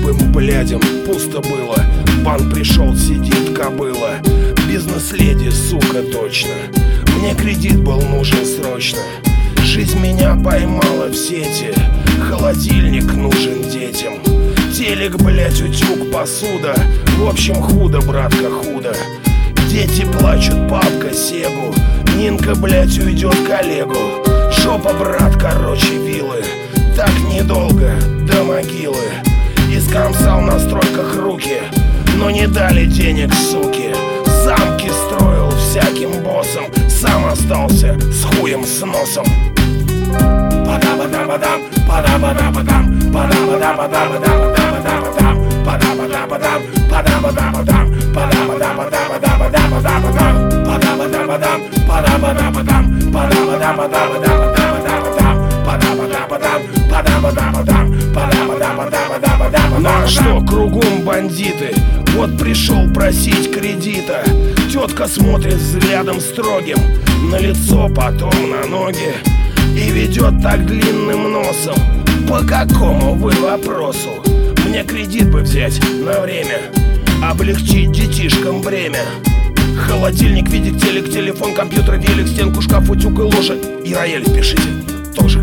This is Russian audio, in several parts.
тупым блядям пусто было. Банк пришел, сидит кобыла. Бизнес-леди, сука, точно. Мне кредит был нужен срочно. Жизнь меня поймала в сети. Холодильник нужен детям. Телек, блять, утюг, посуда. В общем, худо, братка, худо. Дети плачут, папка Сегу. Нинка, блять, уйдет к Олегу. Жопа, брат, короче, вилы. Так недолго, до могилы. Искромсал на стройках руки, но не дали денег, суки. Замки строил всяким боссом, сам остался с хуем с носом. Пада-бада-бадам, пада-бада-бадам, пада-бада-бада-бада-бада-бада-бадам, пада-бада-бадам, пада-бада-бадам, пада-бада-бада-бада-бада-бадам, пада-бада-бадам, пада-бада-бадам, пада-бада-бада-бада-бада-бадам, пада-бада-бадам, пада-бада-бадам, пада-бада-бада-бада-бада-бадам. Ну а что, кругом бандиты? Вот пришел просить кредита. Тетка смотрит взглядом строгим на лицо, потом на ноги, и ведет так длинным носом. По какому вы вопросу? Мне кредит бы взять на время, облегчить детишкам бремя. Холодильник, видик, телек, телефон, компьютер, велик, стенку, шкаф, утюг и ложа. И рояль впишите тоже.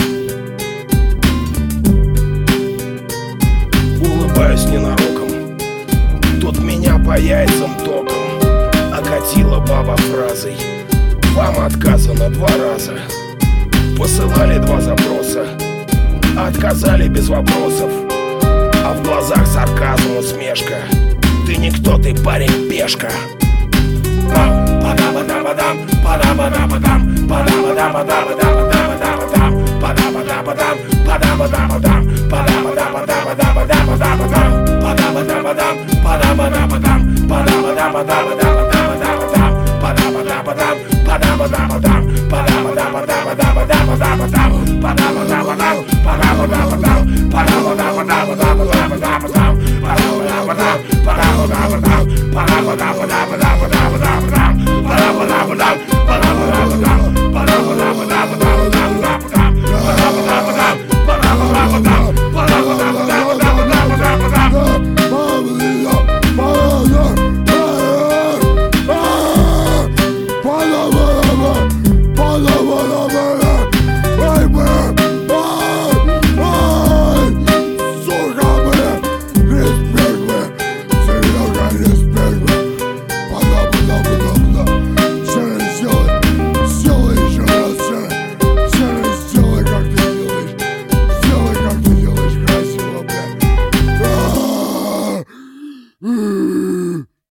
Улыбаюсь ненароком. Тут меня по яйцам током окатила баба фразой: вам отказано 2 раза. Посылали 2 запроса, отказали без вопросов. А в глазах сарказм, усмешка: ты никто, ты парень, пешка. Пада-бада-бадам, пада-бада-бадам, пада-бада-бада-бада-бада-бадам, пада-бада-бадам, пада-бада-бадам, пада-бада-бада-бада-бада-бадам, пада-бада-бадам, пада-бада-бадам, пада-бада-бада-бада-бада-бадам, пада-бада-бадам, пада-бада-бадам, пада-бада-бада-бада-бада-бадам, пада-бада-бадам, пада-бада-бадам, пада-бада-бада-бада-бада-бадам, пада-бада-бадам, пада-бада-бадам, пада-бада-бада-бада-бада-бадам, пада-бада-бадам.